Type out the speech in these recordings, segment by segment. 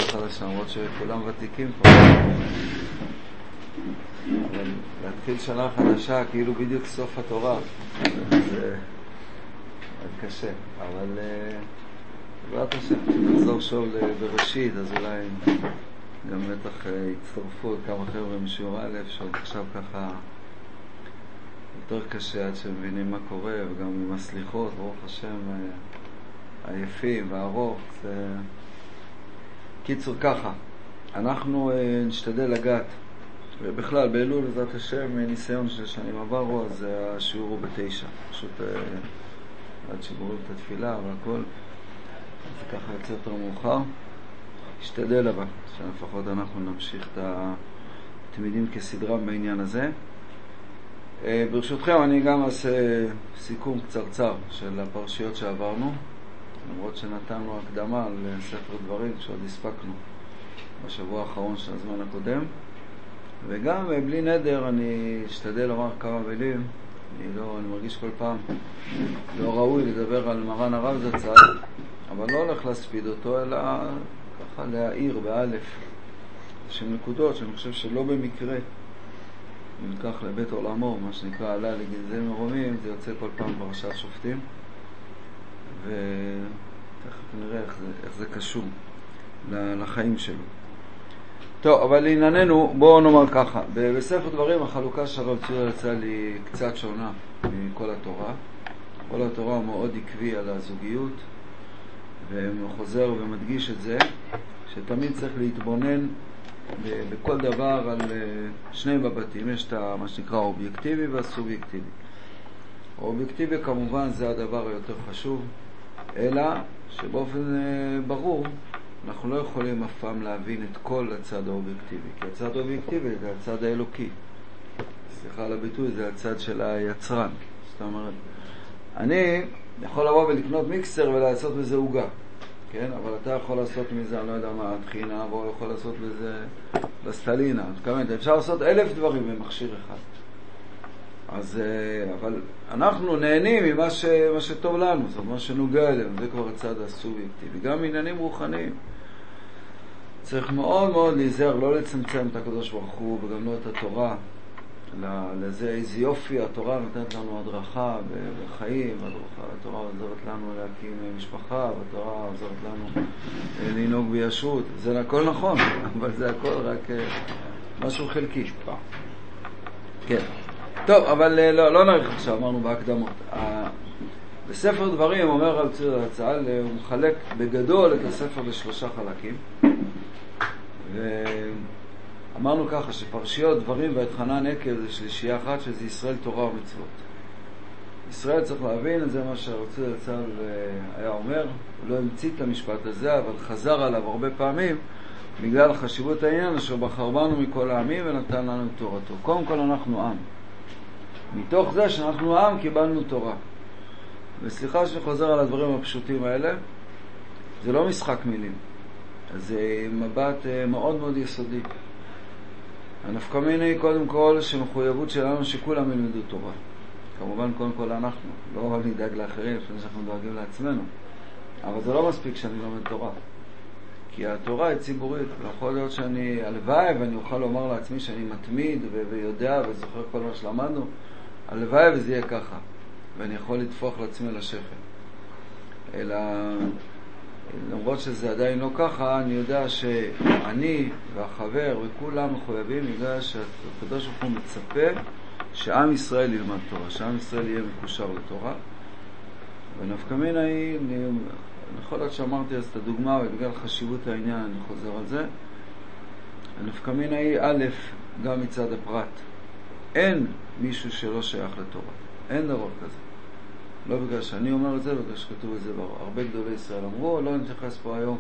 חדשה, למרות שכולם ותיקים פה. אבל להתחיל שנה חדשה כאילו בדיוק סוף התורה, זה קשה. אבל בעזרת השם, נחזור שוב בראשית, אז אולי גם בטח יצטרפו כמה חבר'ה משיעור א', שעוד עכשיו ככה יותר קשה עד שמבינים מה קורה, וגם עם הסליחות, ברוך השם, היפים והארוך. קיצור ככה, אנחנו נשתדל לגעת, ובכלל באלול בעזרת השם ניסיון של שנים עברו, אז השיעור הוא ב9, פשוט עד שגורים את התפילה והכל, זה ככה יוצא יותר מאוחר. נשתדל אבל שלפחות אנחנו נמשיך את התלמידים כסדרם בעניין הזה. ברשותכם אני גם אעשה סיכום קצרצר של הפרשיות שעברנו, למרות שנתנו הקדמה לספר דברים שעוד הספקנו בשבוע האחרון של הזמן הקודם, וגם בלי נדר אני אשתדל לומר כמה מילים. אני מרגיש כל פעם לא ראוי לדבר על מרן הרב זצ"ל, אבל לא הולך להספיד אותו, אלא ככה להעיר באלף של נקודות שאני חושב שלא במקרה אם ניקח לבית עולמו, מה שנקרא עלה לגנזי מרומים, זה יוצא כל פעם פרשת שופטים, ותכף נראה איך זה קשור לחיים שלו. טוב, אבל לענייננו, בואו נאמר ככה, בספר דברים החלוקה של הרב צבי זצ"ל היא קצת שונה מכל התורה. כל התורה מאוד עקבי על הזוגיות, וחוזר ומדגיש את זה, שתמיד צריך להתבונן בכל דבר על שני מבטים. יש את מה שנקרא האובייקטיבי והסובייקטיבי. האובייקטיבי כמובן זה הדבר היותר חשוב, אלא שבאופן ברור אנחנו לא יכולים אף פעם להבין את כל הצד האובייקטיבי, כי הצד האובייקטיבי זה הצד האלוקי, סליחה על הביטוי, זה הצד של היצרן. זאת אומרת, אני יכול לבוא ולקנות מיקסר ולעשות בזה עוגה, כן? אבל אתה יכול לעשות מזה, אני לא יודע מה, תחינה, והוא יכול לעשות בזה בסטלינה. אפשר לעשות 1000 דברים במכשיר אחד. אז, אבל אנחנו נהנים ממה שטוב לנו, זאת אומרת, מה שנוגע אלינו, זה כבר הצד הסובייקטיבי. גם עניינים רוחניים. צריך מאוד מאוד להיזהר, לא לצמצם את הקדוש ברוך הוא, וגם לא את התורה. לזה איזה יופי, התורה נותנת לנו הדרכה בחיים, התורה עוזרת לנו להקים משפחה, והתורה עוזרת לנו לנהוג בישרות. זה הכל נכון, אבל זה הכל רק משהו חלקי. כן. טוב, אבל לא נעריך עכשיו, אמרנו בהקדמות. בספר דברים אומר רב צבי זצ"ל, הוא מחלק בגדול את הספר לשלושה חלקים, ואמרנו ככה שפרשיות דברים והתחנן עקב זה שלישייה אחת, שזה ישראל תורה ומצוות. ישראל צריך להבין, זה מה שרב צבי זצ"ל היה אומר, הוא לא המציא את המשפט הזה, אבל חזר עליו הרבה פעמים, בגלל חשיבות העניין אשר בחר בנו מכל העמים ונתן לנו את תורתו. קודם כל אנחנו עם. מתוך זה שאנחנו עם קיבלנו תורה. וסליחה שאני חוזר על הדברים הפשוטים האלה, זה לא משחק מילים. זה מבט מאוד מאוד יסודי. הנפקא מינה היא קודם כל שמחויבות שלנו שכולם ילמדו תורה. כמובן קודם כל אנחנו. לא רק נדאג לאחרים לפני שאנחנו דואגים לעצמנו. אבל זה לא מספיק שאני לומד תורה. כי התורה היא ציבורית. יכול להיות שאני הלוואי ואני אוכל לומר לעצמי שאני מתמיד ויודע וזוכר כל מה שלמדנו. הלוואי וזה יהיה ככה, ואני יכול לתפוח לעצמי לשכם. אלא, למרות שזה עדיין לא ככה, אני יודע שאני והחבר וכולם מחויבים, בגלל שהקדוש ברוך הוא מצפה שעם ישראל ילמד תורה, שעם ישראל יהיה מקושר לתורה. ונפקא מינה היא, אני יכול להיות שאמרתי אז את הדוגמה, ובגלל חשיבות העניין אני חוזר על זה. הנפקא מינה היא א', גם מצד הפרט. אין מישהו שלא שייך לתורה. אין דבר כזה. לא בגלל שאני אומר את זה, בגלל שכתוב את זה הרבה גדולי ישראל אמרו, לא נתייחס פה היום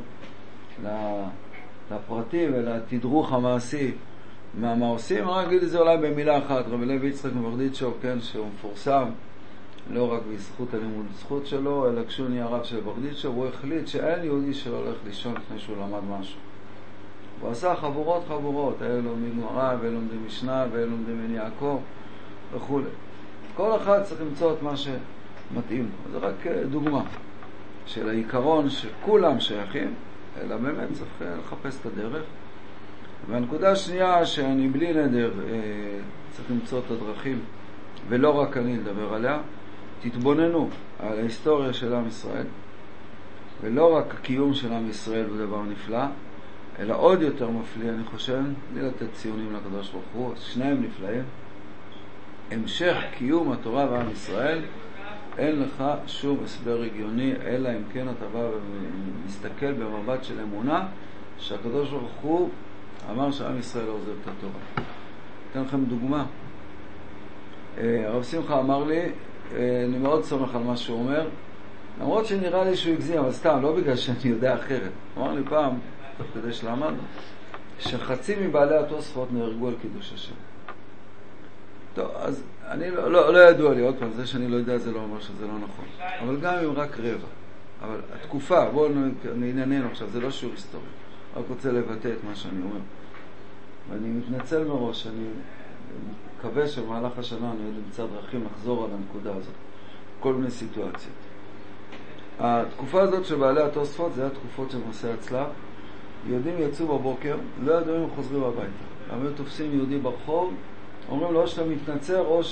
לפרטי ולתדרוך המעשי מה עושים, רק אגיד את זה אולי במילה אחת. רבי לוי יצחק מברדיצ'וב, כן, שהוא מפורסם לא רק בזכות הלימוד זכות שלו, אלא כשהוא נהיה הרב של ברדיצ'וב, הוא החליט שאין יהודי שלא הולך לישון לפני שהוא למד משהו. הוא עשה חבורות, היה לומדים גמרא, ואלה לומדים משנה, ואלה לומדים עין יעקב וכו'. כל אחד צריך למצוא את מה שמתאים. זה רק דוגמה של העיקרון שכולם שייכים, אלא באמת צריך לחפש את הדרך. והנקודה השנייה שאני בלי נדר צריך למצוא את הדרכים, ולא רק אני לדבר עליה, תתבוננו על ההיסטוריה של עם ישראל, ולא רק הקיום של עם ישראל הוא דבר נפלא, אלא עוד יותר מפליא, אני חושב, בלי לתת ציונים לקדוש ברוך הוא, שניהם נפלאים. המשך קיום התורה בעם ישראל, אין לך שום הסבר הגיוני, אלא אם כן אתה בא ומסתכל במבט של אמונה, שהקדוש ברוך הוא אמר שעם ישראל לא עוזב את התורה. אתן לכם דוגמה. הרב שמחה אמר לי, אני מאוד סומך על מה שהוא אומר, למרות שנראה לי שהוא הגזים, אבל סתם, לא בגלל שאני יודע אחרת. אמר לי פעם, תוך כדי שלמדנו, שחצי מבעלי התוספות נהרגו על קידוש השם. טוב, אז אני לא ידוע לי, עוד פעם, זה שאני לא יודע זה לא אומר שזה לא נכון. אבל גם אם רק רבע. אבל התקופה, בואו נענייננו עכשיו, זה לא שיעור היסטורי. רק רוצה לבטא את מה שאני אומר. ואני מתנצל מראש, אני מקווה שבמהלך השנה אני אמצא דרכים לחזור על הנקודה הזאת. כל מיני סיטואציות. התקופה הזאת של בעלי התוספות, זה התקופות של מסע הצלב. יהודים יצאו בבוקר, לא ידעו אם חוזרים הביתה. הם היו תופסים יהודי ברחוב, אומרים לו שאתה מתנצר או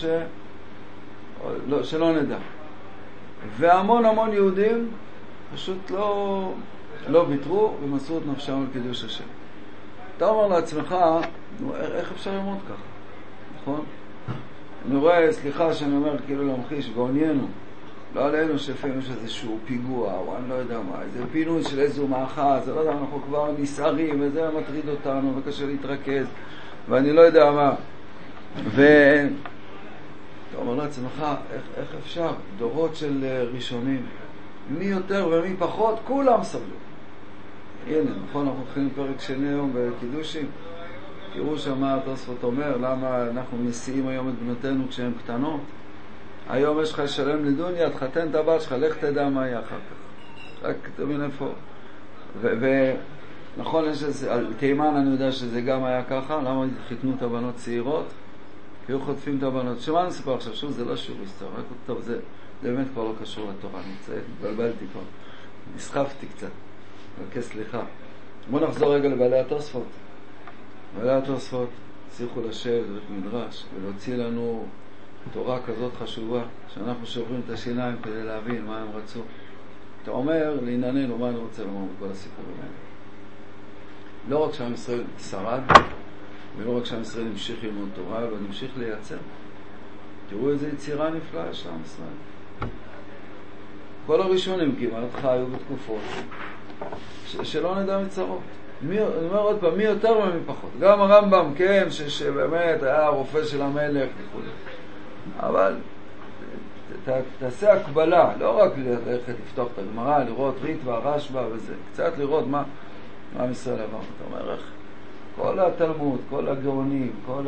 שלא נדע. והמון יהודים פשוט לא ויתרו ומסרו את נפשם על קידוש השם. אתה אומר לעצמך, איך אפשר ללמוד ככה? נכון? אני רואה, סליחה שאני אומר כאילו להמחיש, ועוניינו, לא עלינו שפעמים יש איזשהו פיגוע, או אני לא יודע מה, איזה פינוי של איזו מאחז, זה לא יודע, אנחנו כבר נסערים, וזה מטריד אותנו, וקשה להתרכז, ואני לא יודע מה. אתה אומר לעצמך, איך אפשר? דורות של ראשונים, מי יותר ומי פחות, כולם סבלו. הנה, נכון, אנחנו מתחילים פרק שני היום בקידושים. תראו שמה התוספות אומר, למה אנחנו מסיעים היום את בנותינו כשהן קטנות. היום יש לך לשלם לדוניה, תחתן את הבת שלך, לך תדע מה יהיה אחר כך. רק תבין איפה. ונכון, על תימן אני יודע שזה גם היה ככה, למה חיתנו את הבנות צעירות? כי היו חוטפים את הבנות. שמה אני מספר עכשיו? שוב, זה לא שיעור היסטורי. טוב, זה באמת כבר לא קשור לתורה. אני התבלבלתי כבר. נסחפתי קצת. מבקש סליחה. בואו נחזור רגע לבעלי התוספות. בעלי התוספות הצליחו לשבת בבית מדרש ולהוציא לנו תורה כזאת חשובה, שאנחנו שוברים את השיניים כדי להבין מה הם רצו. אתה אומר לענייננו מה אני רוצה לומר בכל הסיפורים האלה. לא רק שעם ישראל שרד, ולא רק שעם ישראל המשיך ללמוד תורה, אבל המשיך לייצר. תראו איזו יצירה נפלאה של עם ישראל. כל הראשונים כמעט חיו בתקופות שלא נדע מצרות. אני אומר עוד פעם, מי יותר ומי פחות. גם הרמב"ם, כן, שבאמת היה הרופא של המלך וכו'. אבל תעשה הקבלה, לא רק ללכת לפתוח את הגמרא, לראות ריטב"א, רשב"א וזה, קצת לראות מה עם ישראל עבר. אתה אומר, איך כל התלמוד, כל הגאונים, כל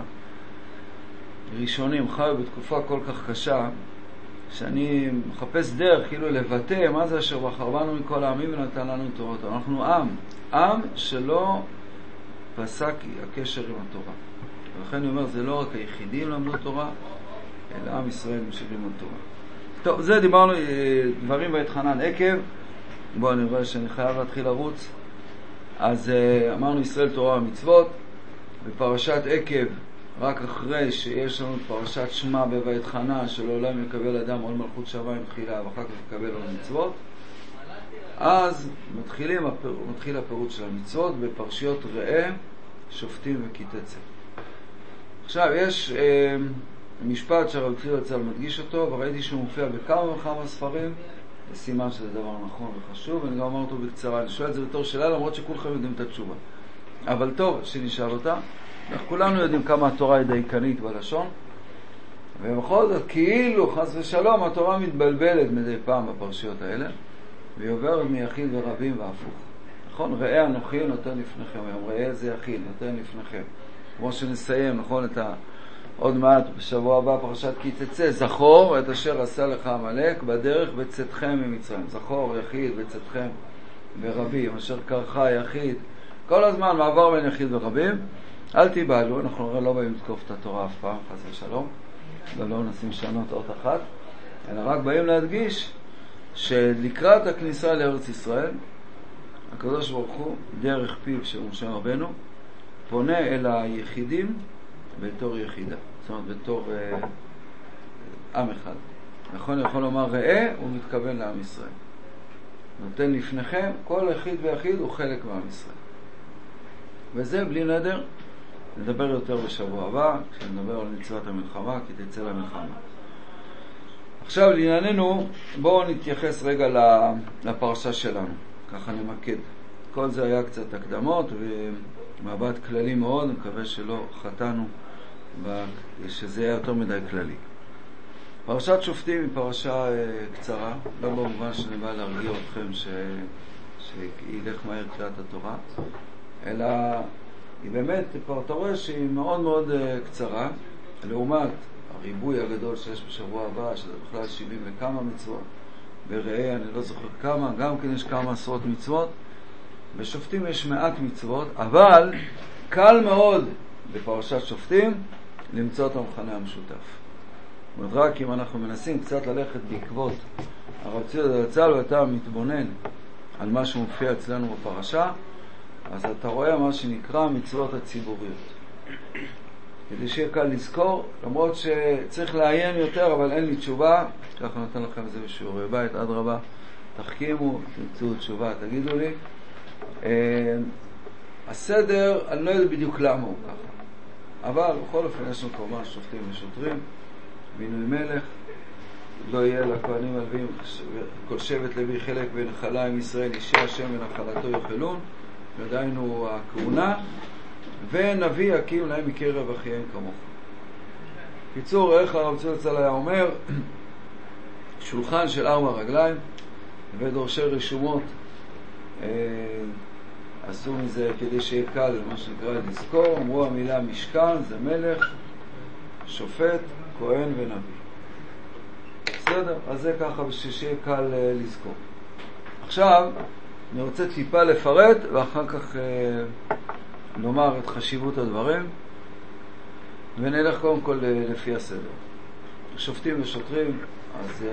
הראשונים חיו בתקופה כל כך קשה, שאני מחפש דרך כאילו לבטא מה זה אשר בחר בנו מכל העמים ונתן לנו תורתו. אנחנו עם שלא פסק הקשר עם התורה. ולכן אני אומר, זה לא רק היחידים למדו תורה, אלא עם ישראל ממשיך ללמוד תורה. טוב, זה דיברנו דברים בהתחנן עקב. בואו, אני רואה שאני חייב להתחיל לרוץ. אז אמרנו ישראל תורה ומצוות. בפרשת עקב, רק אחרי שיש לנו פרשת שמע בבית חנה, שלעולם יקבל אדם עול מלכות שמיים תחילה ואחר כך יקבל עול מצוות, אז מתחיל הפירוט של המצוות בפרשיות ראה, שופטים וקיטצה. עכשיו יש משפט שהרב צבי יצא מדגיש אותו, וראיתי שהוא מופיע בכמה וכמה ספרים, זה סימן שזה דבר נכון וחשוב, ואני גם אמר אותו בקצרה. אני שואל את זה בתור שאלה, למרות שכולכם יודעים את התשובה. אבל טוב, שנשאל אותה. אנחנו כולנו יודעים כמה התורה היא דייקנית בלשון, ובכל זאת, כאילו, חס ושלום, התורה מתבלבלת מדי פעם בפרשיות האלה, והיא עוברת מיחיד ורבים והפוך. נכון? ראה אנוכי נותן לפניכם, היום ראה זה יחיד, נותן לפניכם. כמו שנסיים, נכון, עוד מעט בשבוע הבא פרשת כי תצא, זכור את אשר עשה לך עמלק בדרך בצאתכם ממצרים. זכור יחיד בצאתכם ורבים, אשר קרך יחיד. כל הזמן מעבר בין יחיד ורבים. אל תיבהלו, אנחנו לא באים לתקוף את התורה אף פעם, חס ושלום, ולא נשים שנות אות אחת, אלא רק באים להדגיש שלקראת הכניסה לארץ ישראל, הקדוש ברוך הוא דרך פיו של משה רבנו פונה אל היחידים בתור יחידה, זאת אומרת בתור עם אחד. נכון, יכול לומר ראה, הוא מתכוון לעם ישראל. נותן לפניכם, כל יחיד ויחיד הוא חלק מעם ישראל. וזה בלי נדר, נדבר יותר בשבוע הבא, כשנדבר על מצוות המלחמה, כי תצא למלחמה. עכשיו לענייננו, בואו נתייחס רגע לפרשה שלנו, ככה נמקד. כל זה היה קצת הקדמות ומבט כללי מאוד, אני מקווה שלא חטאנו, שזה היה יותר מדי כללי. פרשת שופטים היא פרשה קצרה, לא במובן שאני בא להרגיע אתכם שילך מהר קריאת התורה, אלא היא באמת, אתה רואה שהיא מאוד מאוד קצרה, לעומת הריבוי הגדול שיש בשבוע הבא, שזה בכלל 70 וכמה מצוות, בראה אני לא זוכר כמה, גם כן יש כמה עשרות מצוות, בשופטים יש מעט מצוות, אבל קל מאוד בפרשת שופטים למצוא את המכנה המשותף. זאת אומרת, רק אם אנחנו מנסים קצת ללכת בעקבות הרב ציודה זצ"ל ואתה מתבונן על מה שמופיע אצלנו בפרשה, אז אתה רואה מה שנקרא מצוות הציבוריות. כדי שיהיה קל לזכור, למרות שצריך לעיין יותר, אבל אין לי תשובה, ככה נותן לכם את זה בשיעורי בית, עד רבה, תחכימו, תמצאו תשובה, תגידו לי. הסדר, אני לא יודע בדיוק למה הוא ככה, אבל בכל אופן יש לנו כמובן שופטים ושוטרים, מינוי מלך, לא יהיה לכהנים הלווים, כל שבט לוי חלק בנחלה עם ישראל, אישי השם ונחלתו יאכלון, ודיינו הכהונה, ונביא יקים להם מקרב אחיהם כמוך. קיצור, איך הרב ציודה זצ"ל היה אומר, שולחן של 4 רגליים ודורשי רשומות עשו מזה כדי שיהיה קל, מה שנקרא לזכור. אמרו המילה משכן זה מלך, שופט, כהן ונביא. בסדר? אז זה ככה בשביל שיהיה קל לזכור. עכשיו אני רוצה טיפה לפרט ואחר כך נאמר את חשיבות הדברים, ונלך קודם כל לפי הסדר. שופטים ושוטרים, אז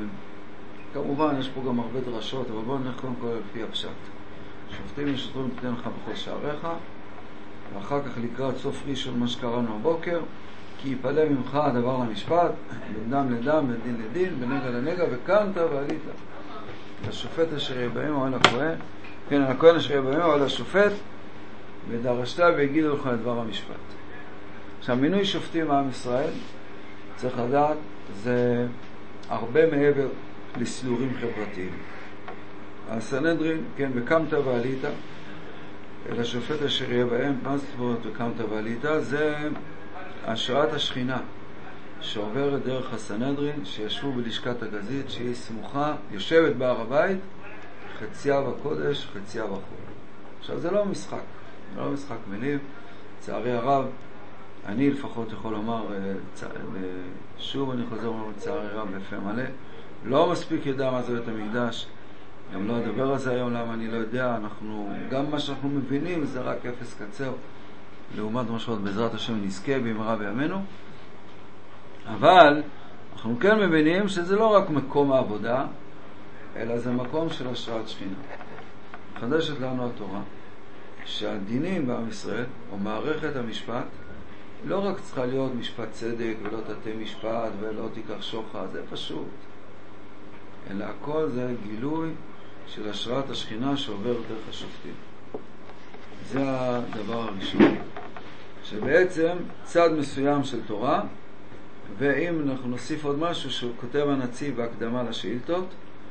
כמובן יש פה גם הרבה דרשות, אבל בואו נלך קודם כל לפי הפשט. שופטים ושוטרים תתן לך בכל שעריך, ואחר כך לקראת סוף ראשון מה שקראנו הבוקר, כי יפלא ממך הדבר למשפט, בין דם לדם, בין דין לדין, בין נגע לנגע, וקמת ועלית. השופט אשר יהיה בהם או על הכהן, כן, על הכהן אשר יהיה בהם או על השופט, ודרשת והגידו לך את דבר המשפט. עכשיו, מינוי שופטים מעם ישראל, צריך לדעת, זה הרבה מעבר לסידורים חברתיים. הסנהדרין, כן, וקמת ועלית, אל השופט אשר יהיה בהם, מה זאת אומרת וקמת ועלית? זה השראת השכינה שעוברת דרך הסנהדרין, שישבו בלשכת הגזית, שהיא סמוכה, יושבת בהר הבית, חציה בקודש, חציה בחול. עכשיו, זה לא משחק, זה לא משחק מילים. לצערי הרב, אני לפחות יכול לומר, שוב אני חוזר ואומר לצערי רב בפה מלא, לא מספיק יודע מה זה בית המקדש, גם לא אדבר על זה היום, למה אני לא יודע, גם מה שאנחנו מבינים זה רק אפס קצר, לעומת מה שעוד בעזרת השם נזכה במהרה בימינו, אבל אנחנו כן מבינים שזה לא רק מקום העבודה, אלא זה מקום של השראת שכינה. חדשת לנו התורה, שהדינים בעם ישראל, או מערכת המשפט, לא רק צריכה להיות משפט צדק, ולא תתי משפט, ולא תיקח שוחד, זה פשוט. אלא הכל זה גילוי של השראת השכינה שעובר דרך השופטים. זה הדבר הראשון. שבעצם צד מסוים של תורה, ואם אנחנו נוסיף עוד משהו שהוא כותב הנציב בהקדמה לשאילתות,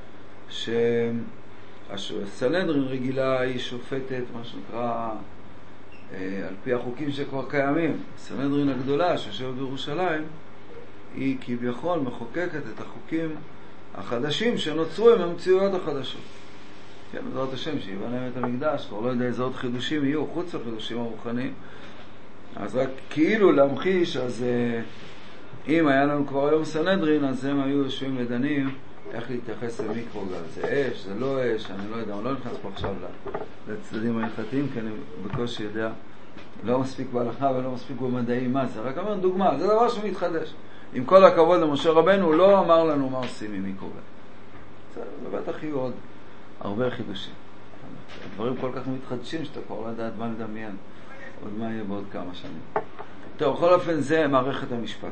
שהסנהדרין רגילה היא שופטת, מה שנקרא, על פי החוקים שכבר קיימים. הסנהדרין הגדולה שיושבת בירושלים, היא כביכול מחוקקת את החוקים החדשים שנוצרו עם המציאויות החדשות. כן, בעזרת השם שיבנה את המקדש, כבר לא יודע איזה עוד חידושים יהיו, חוץ לחידושים הרוחניים. אז רק כאילו להמחיש, אז אם היה לנו כבר היום סנהדרין, אז הם היו יושבים לדנים איך להתייחס למיקרוגל. זה אש, זה לא אש, אני לא יודע, אני לא נכנס פה עכשיו לצדדים ההלכתיים, כי אני בקושי יודע, לא מספיק בהלכה ולא מספיק במדעים מה זה. רק אומר דוגמה, זה דבר שמתחדש. עם כל הכבוד למשה רבנו, הוא לא אמר לנו מה עושים עם מיקרוגל. זה בטח יהיו עוד הרבה חידושים. דברים כל כך מתחדשים שאתה כבר לא יודעת מה לדמיין, עוד מה יהיה בעוד כמה שנים. טוב, בכל אופן זה מערכת המשפט.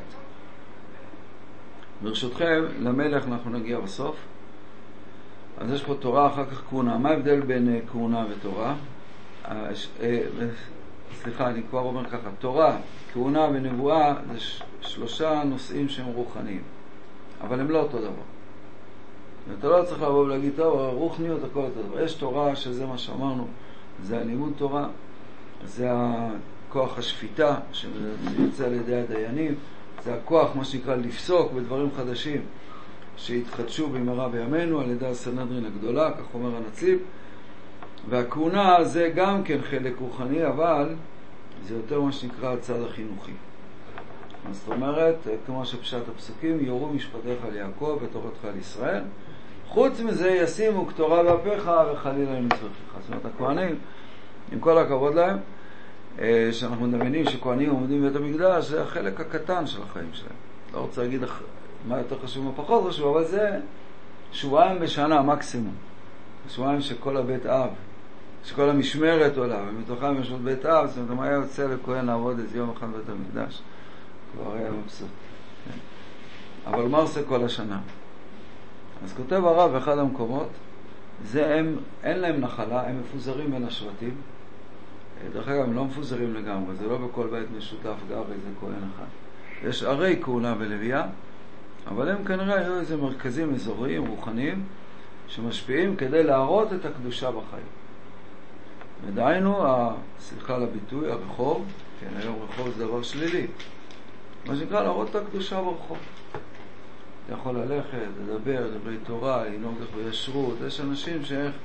ברשותכם, למלך אנחנו נגיע בסוף. אז יש פה תורה, אחר כך כהונה. מה ההבדל בין כהונה ותורה? סליחה, אני כבר אומר ככה, תורה, כהונה ונבואה זה שלושה נושאים שהם רוחניים, אבל הם לא אותו דבר. ואתה לא צריך לבוא ולהגיד, טוב, רוחניות הכל אותו דבר. יש תורה שזה מה שאמרנו, זה הלימוד תורה, זה הכוח השפיטה שיוצא על ידי הדיינים, זה הכוח מה שנקרא לפסוק בדברים חדשים שהתחדשו במהרה בימינו על ידי הסנהדרין הגדולה, כך אומר הנציב. והכהונה זה גם כן חלק רוחני, אבל זה יותר מה שנקרא הצד החינוכי. זאת אומרת, כמו שפשט הפסוקים, יורו משפטיך על יעקב ותורתך על ישראל. חוץ מזה ישימו כתורה באפיך וחלילה למצוותיך. זאת אומרת, הכהנים, עם כל הכבוד להם, שאנחנו מדמיינים שכהנים עומדים בבית המקדש, זה החלק הקטן של החיים שלהם. לא רוצה להגיד מה יותר חשוב ומה פחות חשוב, אבל זה שבועיים בשנה מקסימום. שבועיים שכל הבית אב, שכל המשמרת עולה, ומתוכם יש עוד בית אב, זאת אומרת, מה היה יוצא לכהן לעבוד איזה יום אחד בבית המקדש? כבר היה מבסוט. כן. אבל מה עושה כל השנה? אז כותב הרב באחד המקומות, זה אין להם נחלה, הם מפוזרים בין השבטים. דרך אגב, הם לא מפוזרים לגמרי, זה לא בכל בית משותף גר איזה כהן אחד. יש ערי כהונה ולוויה, אבל הם כנראה היו איזה מרכזים אזוריים, רוחניים, שמשפיעים כדי להראות את הקדושה בחיים. ודהיינו, סליחה לביטוי, הרחוב, כן, היום רחוב זה דבר שלילי. מה שנקרא, להראות את הקדושה ברחוב. אתה יכול ללכת, לדבר, דברי תורה, לנהוג בישרות. יש אנשים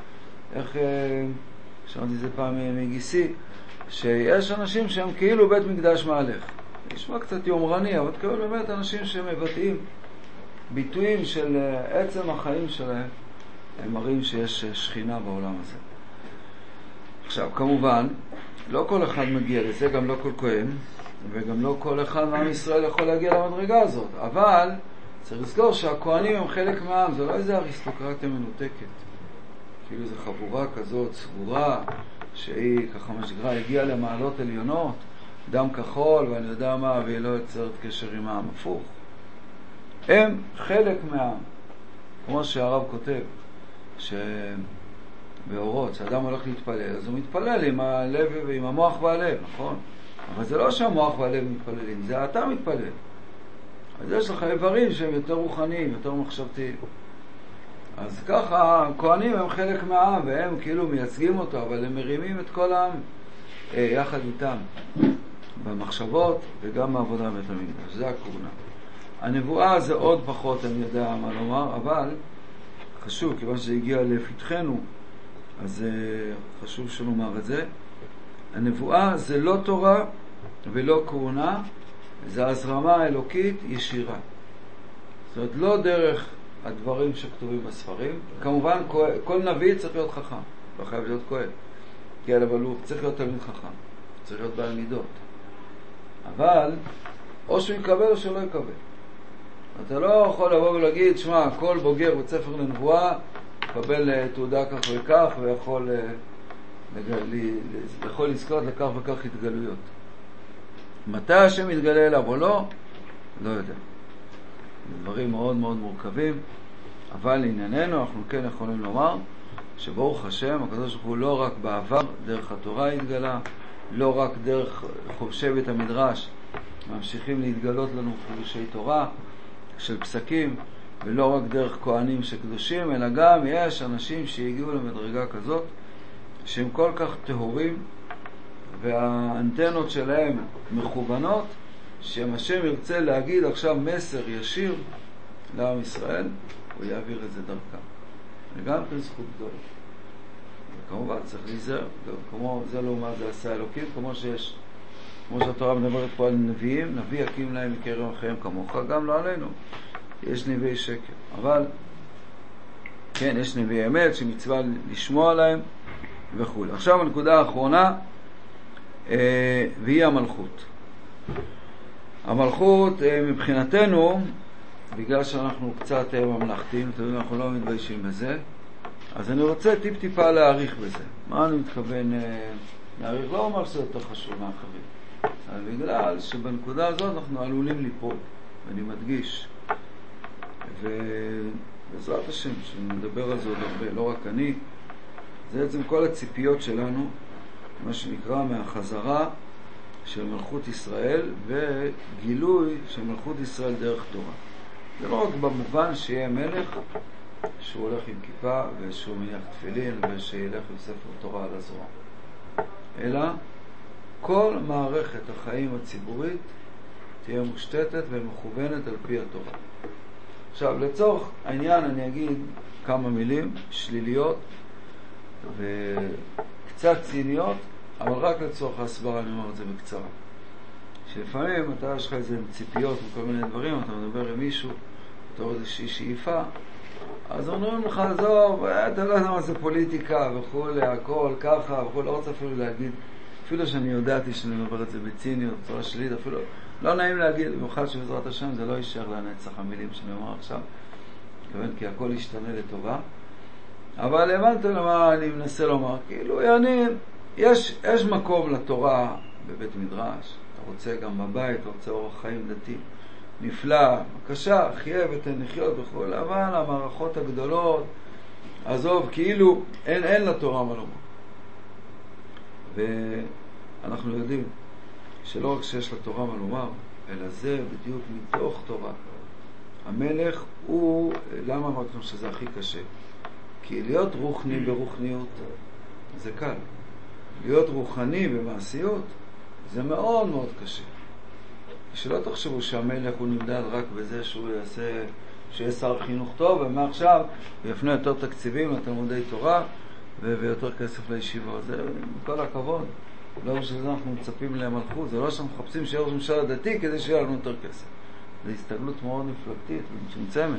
שמעתי זה פעם מגיסי, שיש אנשים שהם כאילו בית מקדש מהלך. נשמע קצת יומרני, אבל כאילו באמת אנשים שמבטאים ביטויים של עצם החיים שלהם, הם מראים שיש שכינה בעולם הזה. עכשיו, כמובן, לא כל אחד מגיע לזה, גם לא כל כהן, וגם לא כל אחד מעם ישראל יכול להגיע למדרגה הזאת. אבל צריך לזכור שהכהנים הם חלק מהעם, זה לא איזה אריסטוקרטיה מנותקת. כאילו זו חבורה כזאת סגורה, שהיא ככה משגרה, הגיעה למעלות עליונות, דם כחול ואני יודע מה, והיא לא יוצרת קשר עם העם. הפוך. הם חלק מהעם. כמו שהרב כותב, שבאורות, שאדם הולך להתפלל, אז הוא מתפלל עם הלב ועם המוח והלב, נכון? אבל זה לא שהמוח והלב מתפללים, זה אתה מתפלל. אז יש לך איברים שהם יותר רוחניים, יותר מחשבתיים. אז ככה, הכהנים הם חלק מהעם, והם כאילו מייצגים אותו, אבל הם מרימים את כל העם יחד איתם, במחשבות וגם בעבודה בבית המקדש. זה הכהונה. הנבואה זה עוד פחות, אני יודע מה לומר, אבל חשוב, כיוון שזה הגיע לפתחנו, אז חשוב שנאמר את זה. הנבואה זה לא תורה ולא כהונה, זה הזרמה האלוקית ישירה. זאת אומרת, לא דרך הדברים שכתובים בספרים. כמובן, כל נביא צריך להיות חכם, לא חייב להיות כהן. כן, אבל הוא צריך להיות תלמיד חכם, צריך להיות בעל מידות. אבל, או שהוא יקבל או שלא יקבל. אתה לא יכול לבוא ולהגיד, שמע, כל בוגר בית ספר לנבואה, יקבל תעודה כך וכך, ויכול לזכות לכך וכך התגלויות. מתי השם יתגלה אליו או לא? לא יודע. דברים מאוד מאוד מורכבים, אבל לענייננו אנחנו כן יכולים לומר שברוך השם, הקדוש ברוך הוא לא רק בעבר דרך התורה התגלה, לא רק דרך חובשי בית המדרש ממשיכים להתגלות לנו חידושי תורה של פסקים, ולא רק דרך כהנים שקדושים, אלא גם יש אנשים שהגיעו למדרגה כזאת שהם כל כך טהורים והאנטנות שלהם מכוונות, שאם השם ירצה להגיד עכשיו מסר ישיר לעם ישראל, הוא יעביר את זה דרכם. וגם כן זכות גדולה. וכמובן צריך להיזהר, כמו זה לעומת זה עשה אלוקים, כמו שהתורה מדברת פה על נביאים, נביא יקים להם מקרב אחריהם כמוך, גם לא עלינו. יש נביאי שקר. אבל כן, יש נביאי אמת שמצווה לשמוע להם וכו'. עכשיו הנקודה האחרונה, והיא המלכות. המלכות מבחינתנו, בגלל שאנחנו קצת ממלכתיים, אנחנו לא מתביישים בזה, אז אני רוצה טיפה להאריך בזה. מה אני מתכוון להאריך? לא אומר שזה יותר חשוב מאחרים. אבל בגלל שבנקודה הזאת אנחנו עלולים ליפול, ואני מדגיש. ובעזרת השם, שנדבר על זה עוד הרבה, לא רק אני, זה בעצם כל הציפיות שלנו, מה שנקרא מהחזרה של מלכות ישראל וגילוי של מלכות ישראל דרך תורה. זה לא רק במובן שיהיה מלך שהוא הולך עם כיפה ושהוא מניח תפילין ושילך עם ספר תורה על הזרוע, אלא כל מערכת החיים הציבורית תהיה מושתתת ומכוונת על פי התורה. עכשיו, לצורך העניין אני אגיד כמה מילים שליליות וקצת ציניות, אבל רק לצורך ההסברה אני אומר את זה בקצרה. שלפעמים אתה יש לך איזה ציפיות וכל מיני דברים, אתה מדבר עם מישהו, אתה רואה איזושהי שאיפה, אז אומרים לך, עזוב, אתה לא יודע מה זה פוליטיקה וכולי, הכל ככה וכולי, לא רוצה אפילו להגיד, אפילו שאני יודעתי שאני מדבר את זה בציניות, בצורה שלילית, אפילו לא נעים להגיד, במיוחד שבעזרת השם זה לא יישאר לנצח המילים שאני אומר עכשיו, כי הכל ישתנה לטובה. אבל הבנתם למה אני מנסה לומר, כאילו, יש מקום לתורה בבית מדרש, אתה רוצה גם בבית, אתה רוצה אורח חיים דתי נפלא, בבקשה, חיה ותן לחיות וכו', אבל המערכות הגדולות, עזוב, כאילו אין לתורה מה לומר. ואנחנו יודעים שלא רק שיש לתורה מה לומר, אלא זה בדיוק מתוך תורה. המלך הוא, למה אמרנו שזה הכי קשה? כי להיות רוחני ברוחניות זה קל. להיות רוחני במעשיות זה מאוד מאוד קשה. שלא תחשבו שהמלך הוא נמדד רק בזה שהוא שיהיה שר חינוך טוב, ומעכשיו הוא יפנה יותר תקציבים לתלמודי תורה ויותר כסף לישיבה. זה בכל הכבוד. לא בשביל זה אנחנו מצפים למלכות. זה לא שאנחנו מחפשים שיהיה ראש ממשלה דתי כדי שיהיה לנו יותר כסף. זו הסתגלות מאוד מפלגתית ומצומצמת,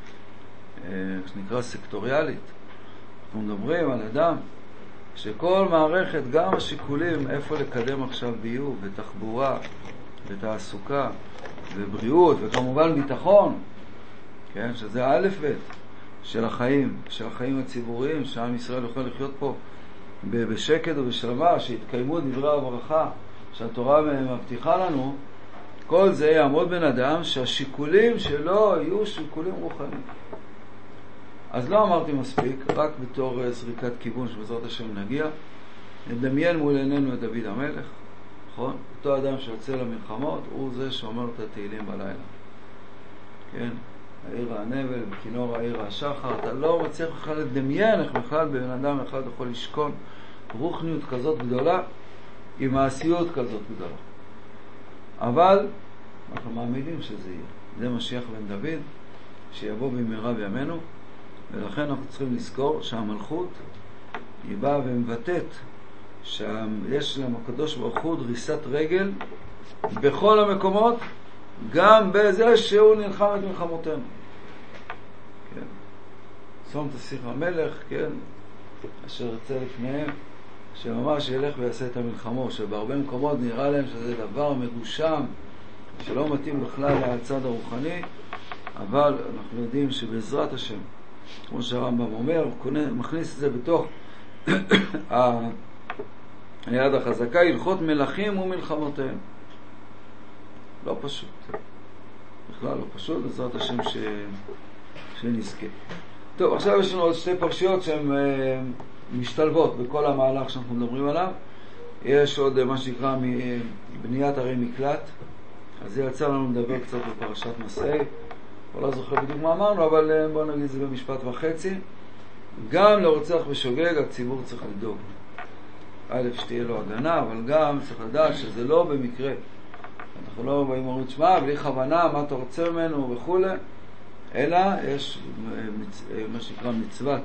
שנקרא סקטוריאלית. אנחנו מדברים על אדם שכל מערכת, גם השיקולים איפה לקדם עכשיו ביוב ותחבורה ותעסוקה ובריאות וכמובן ביטחון, כן, שזה א' ב' של החיים הציבוריים, שעם ישראל יוכל לחיות פה בשקט ובשלווה, שיתקיימו דברי הברכה שהתורה מבטיחה לנו. כל זה יעמוד בן אדם שהשיקולים שלו יהיו שיקולים רוחניים. אז לא אמרתי מספיק, רק בתור זריקת כיוון שבעזרת השם נגיע, נדמיין מול עינינו את דוד המלך, נכון? אותו אדם שיוצא למלחמות, הוא זה שאומר את התהילים בלילה. כן? העיר הנבל, בכינור העיר השחר, אתה לא מצליח בכלל לדמיין איך בכלל בבן אדם אחד יכול לשכון רוחניות כזאת גדולה, עם מעשיות כזאת גדולה. אבל אנחנו מאמינים שזה יהיה. זה משיח בן דוד, שיבוא במהרה בימינו, ולכן אנחנו צריכים לזכור שהמלכות היא באה ומבטאת שיש להם הקדוש ברוך הוא דריסת רגל בכל המקומות, גם בזה שהוא נלחם את מלחמותינו. כן. שום תסיך המלך, כן, אשר יצא לפניהם, שממש ילך ויעשה את המלחמו, שבהרבה מקומות נראה להם שזה דבר מגושם, שלא מתאים בכלל לצד הרוחני, אבל אנחנו יודעים שבעזרת השם, כמו שהרמב"ם אומר, מכניס את זה בתוך היד החזקה, הלכות מלכים ומלחמותיהם. לא פשוט. בכלל לא פשוט, בעזרת השם שנזכה. טוב, עכשיו יש לנו עוד שתי פרשיות שהן משתלבות בכל המהלך שאנחנו מדברים עליו. יש עוד מה שנקרא בניית ערי מקלט. אז זה יצא לנו לדבר קצת בפרשת מסעי. לא זוכר בדיוק מה אמרנו, אבל בואו נגיד זה במשפט וחצי. גם לרוצח ושוגג הציבור צריך לדאוג. א', שתהיה לו הגנה, אבל גם צריך לדעת שזה לא במקרה. אנחנו לא באים ואומרים, שמע, בלי כוונה, מה אתה רוצה ממנו וכו', אלא יש מה שנקרא מצוות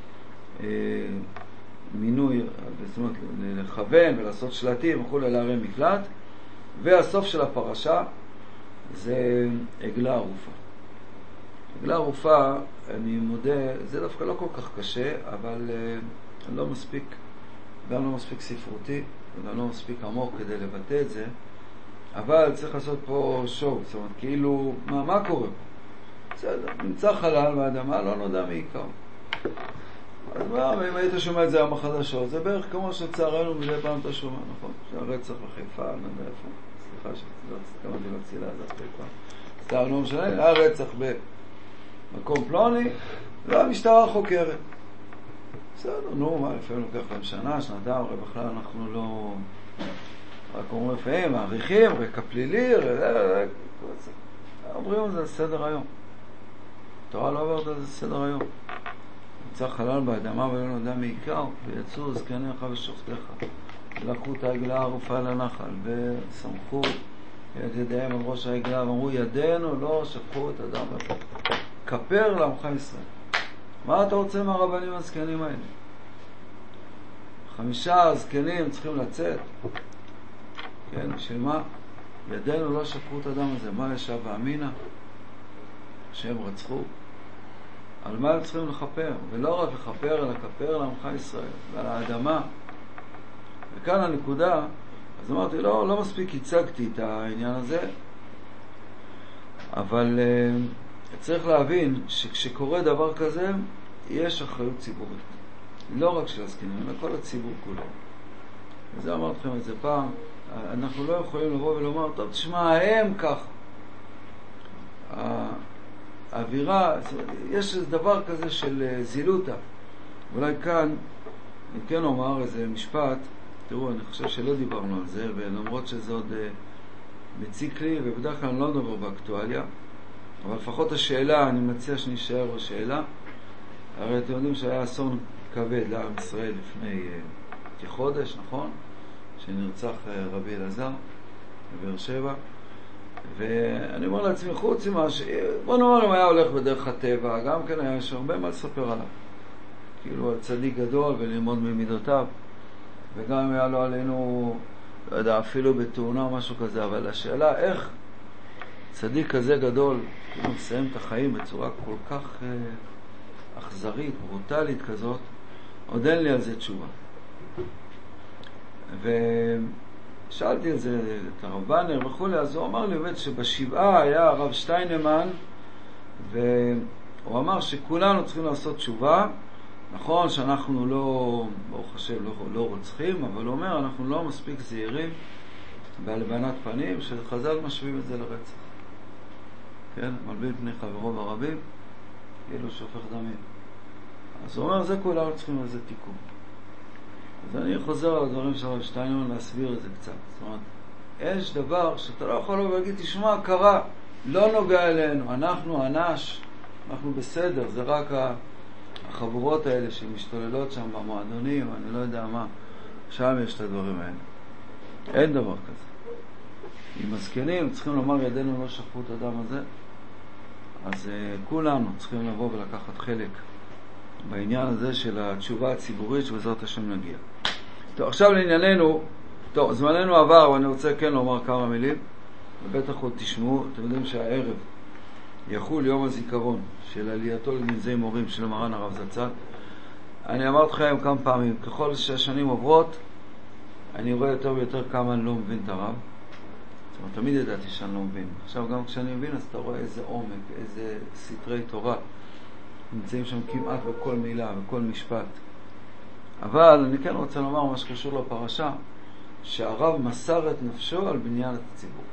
מינוי, זאת אומרת, לכוון ולעשות שלטים וכו' לערי מקלט, והסוף של הפרשה זה עגלה ערופה. עגלה ערופה, אני מודה, זה דווקא לא כל כך קשה, אבל לא מספיק, גם לא מספיק ספרותי, וגם לא מספיק עמוק כדי לבטא את זה, אבל צריך לעשות פה שואו, זאת אומרת, כאילו, מה קורה פה? בסדר, נמצא חלל באדמה, לא נודע מעיקר. אז מה, אם היית שומע את זה היום החדשות, זה בערך כמו שצערנו מדי פעם אתה שומע, נכון? שהרצח בחיפה, אני יודע איפה. סליחה שתקמתי בקצילה הזאת חיפה. סתם לא משנה, היה רצח במקום פלוני, והמשטרה חוקרת. בסדר, נו, מה, לפעמים לוקח להם שנה, שנתיים, הרי בכלל אנחנו לא... רק אומרים לפעמים, מעריכים, רקע פלילי, אומרים את זה סדר היום. התורה לא עברת את זה סדר היום. יצא חלל באדמה ולא נודע מעיקר, ויצאו זקניך ושופטיך. לקחו את העגלה הערופה לנחל, וסמכו את ידיהם על ראש העגלה, ואמרו, ידינו לא שפכו את הדם הזה. כפר לעמך ישראל. מה אתה רוצה מהרבנים הזקנים האלה? 5 זקנים צריכים לצאת. כן, בשביל מה? ידינו לא שפכו את הדם הזה. מה ישב ואמינה? שהם רצחו. על מה הם צריכים לכפר? ולא רק לכפר, אלא כפר לעמך ישראל, ועל האדמה. וכאן הנקודה, אז אמרתי, לא מספיק הצגתי את העניין הזה, אבל צריך להבין שכשקורה דבר כזה, יש אחריות ציבורית. לא רק של הזקנים, אלא כל הציבור כולו. וזה אמרתי לכם את זה פעם, אנחנו לא יכולים לבוא ולומר, טוב, תשמע, הם ככה. האווירה, יש איזה דבר כזה של זילותה. אולי כאן, אני כן אומר איזה משפט, תראו, אני חושב שלא דיברנו על זה, ולמרות שזה עוד מציק לי, ובדרך כלל אני לא מדבר באקטואליה, אבל לפחות השאלה, אני מציע שנשאר בשאלה. הרי אתם יודעים שהיה אסון כבד לעם ישראל לפני כחודש, נכון? שנרצח רבי אלעזר בבאר שבע. ואני אומר לעצמי, חוץ ממה בוא נאמר, אם היה הולך בדרך הטבע, גם כן היה יש הרבה מה לספר עליו. כאילו על צדיק גדול וללמוד ממידותיו. וגם אם היה לו עלינו, לא יודע, אפילו בתאונה או משהו כזה, אבל השאלה איך צדיק כזה גדול, כאילו מסיים את החיים בצורה כל כך אכזרית, ברוטלית כזאת, עוד אין לי על זה תשובה. ושאלתי על זה את הרב בנר וכו', אז הוא אמר לי באמת שבשבעה היה הרב שטיינמן, והוא אמר שכולנו צריכים לעשות תשובה. נכון שאנחנו לא, ברוך השם, לא רוצחים, אבל הוא אומר, אנחנו לא מספיק זהירים בהלבנת פנים, שחז"ל משווים את זה לרצח. כן? מלבין פני חברו ברבים, כאילו שופך דמים. אז הוא אומר, זה כולנו צריכים לזה תיקון. אז אני חוזר על הדברים של הרב שטיינמן להסביר את זה קצת. זאת אומרת, יש דבר שאתה לא יכול להגיד, תשמע, קרה, לא נוגע אלינו, אנחנו אנש, אנחנו בסדר, זה רק החבורות האלה שמשתוללות שם במועדונים, אני לא יודע מה, שם יש את הדברים האלה. אין דבר כזה. אם הזקנים צריכים לומר ידינו לא שפכו את הדם הזה, אז כולנו צריכים לבוא ולקחת חלק בעניין הזה של התשובה הציבורית שבעזרת השם נגיע. טוב, עכשיו לענייננו, טוב, זמננו עבר, ואני רוצה כן לומר כמה מילים, ובטח עוד תשמעו, אתם יודעים שהערב יחול יום הזיכרון של עלייתו לגנזי מורים של מרן הרב זצ"ל. אני אמרתי לכם כמה פעמים, ככל שהשנים עוברות, אני רואה יותר ויותר כמה אני לא מבין את הרב. זאת אומרת, תמיד ידעתי שאני לא מבין. עכשיו גם כשאני מבין, אז אתה רואה איזה עומק, איזה סתרי תורה נמצאים שם כמעט בכל מילה, בכל משפט. אבל אני כן רוצה לומר מה שקשור לפרשה, שהרב מסר את נפשו על בניין הציבור.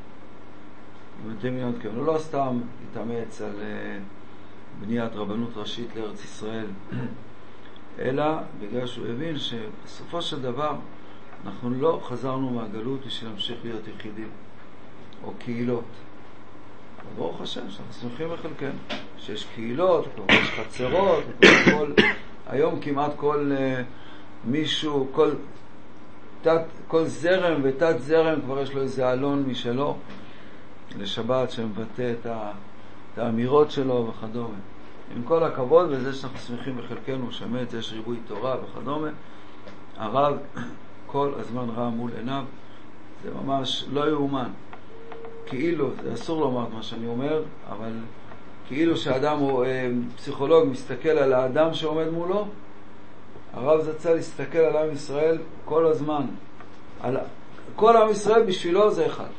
הוא לא סתם התאמץ על בניית רבנות ראשית לארץ ישראל, אלא בגלל שהוא הבין שבסופו של דבר אנחנו לא חזרנו מהגלות בשביל להמשיך להיות יחידים או קהילות. ברוך השם שאנחנו שמחים בחלקנו שיש קהילות, יש חצרות, היום כמעט כל מישהו, כל זרם ותת זרם כבר יש לו איזה אלון משלו לשבת שמבטא את האמירות שלו וכדומה. עם כל הכבוד וזה שאנחנו שמחים בחלקנו שמת, יש ריבוי תורה וכדומה, הרב כל הזמן ראה מול עיניו, זה ממש לא יאומן. כאילו, זה אסור לומר מה שאני אומר, אבל כאילו שאדם הוא פסיכולוג מסתכל על האדם שעומד מולו, הרב זצ"ל להסתכל על עם ישראל כל הזמן. כל עם ישראל בשבילו זה אחד.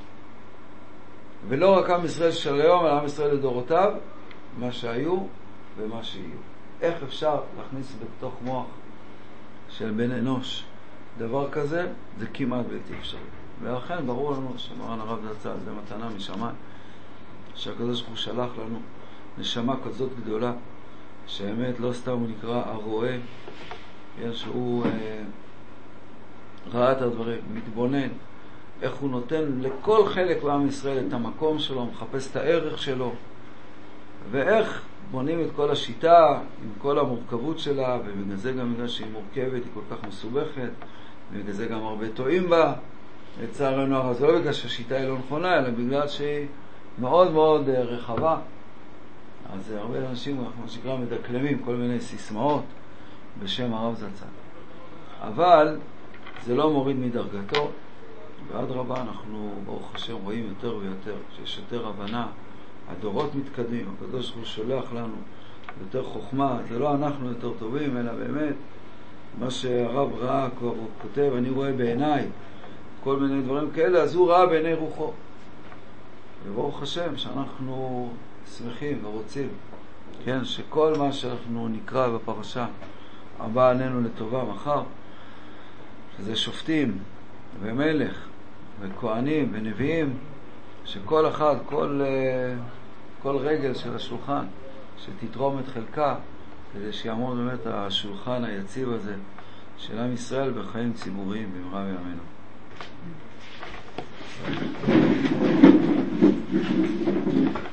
ולא רק עם ישראל של היום, אלא עם ישראל לדורותיו, מה שהיו ומה שיהיו. איך אפשר להכניס בתוך מוח של בן אנוש דבר כזה, זה כמעט בלתי אפשרי. ולכן ברור לנו שמרן הרב זצ"ל זה מתנה משמיים, שהקדוש ברוך הוא שלח לנו נשמה כזאת גדולה, שהאמת לא סתם הוא נקרא הרואה, שהוא ראה את הדברים, מתבונן, איך הוא נותן לכל חלק בעם ישראל את המקום שלו, מחפש את הערך שלו, ואיך בונים את כל השיטה עם כל המורכבות שלה, ובגלל זה גם בגלל שהיא מורכבת, היא כל כך מסובכת, ובגלל זה גם הרבה טועים בה, לצערנו הרב. זה לא בגלל שהשיטה היא לא נכונה, אלא בגלל שהיא מאוד מאוד רחבה. אז הרבה אנשים, אנחנו שקרה מדקלמים כל מיני סיסמאות בשם הרב זצ"ל. אבל זה לא מוריד מדרגתו, ועד רבה אנחנו ברוך השם רואים יותר ויותר, שיש יותר הבנה, הדורות מתקדמים, הקדוש ברוך הוא שולח לנו יותר חוכמה, זה לא אנחנו יותר טובים, אלא באמת מה שהרב ראה, כבר הוא כותב, אני רואה בעיניי כל מיני דברים כאלה, אז הוא ראה בעיני רוחו. וברוך השם שאנחנו שמחים ורוצים, כן, שכל מה שאנחנו נקרא בפרשה הבא עלינו לטובה מחר, שזה שופטים ומלך וכהנים ונביאים, שכל אחד, כל רגל של השולחן שתתרום את חלקה, כדי שיעמוד באמת השולחן היציב הזה של עם ישראל בחיים ציבוריים במהרה בימינו.